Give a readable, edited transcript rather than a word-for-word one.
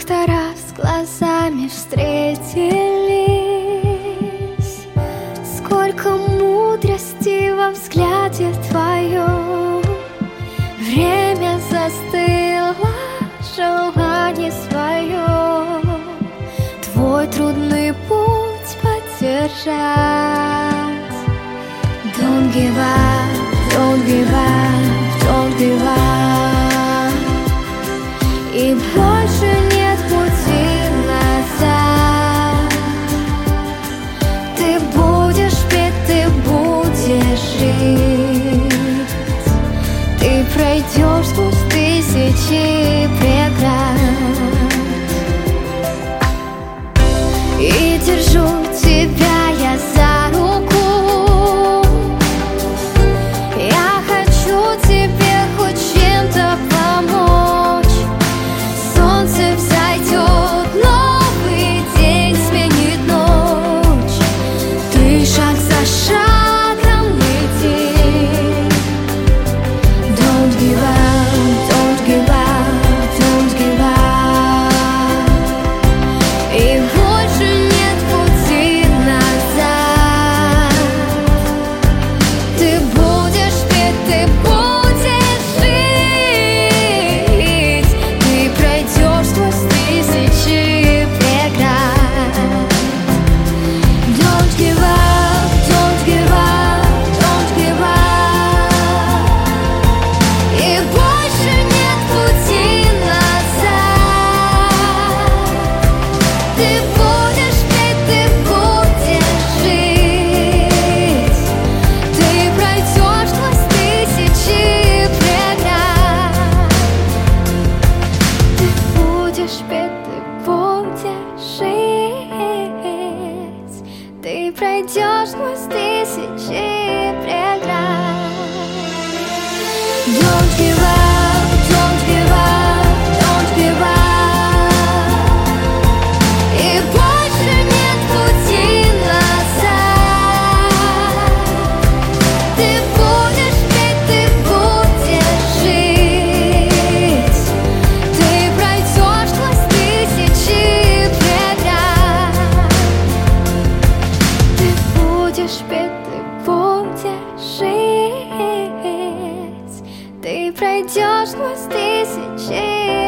Как-то раз глазами встретились, сколько мудрости во взгляде твоем. Время застыло, желание свое, твой трудный путь поддержать. Don't give up, don't give up, don't give up. И больше нет пути назад. Ты будешь петь, ты будешь жить. Ты пройдешь сквозь тысячи преград. И держу тебя я за руку. Я хочу тебе хоть чем-то помочь. Солнце взойдет, новый день сменит ночь. Ты шаг за шагом иди. Don't give up, don't give up, don't give up. И больше нет пути назад. Ты будешь петь, ты будешь жить. Ты пройдешь сквозь тысячи преград. Don't give up, don't give up, don't give up. И больше нет пути назад. Ты будешь петь, ты будешь жить. Ты пройдешь сквозь тысячи преград. Ты будешь петь, ты будешь жить. Ты пройдешь сквозь тысячи преград. Don't give up, don't give up, don't give up. И больше нет пути назад. Ты будешь петь, ты будешь жить. Ты пройдешь сквозь тысячи преград. Ты будешь петь, ты будешь жить. Ты пройдешь сквозь тысячи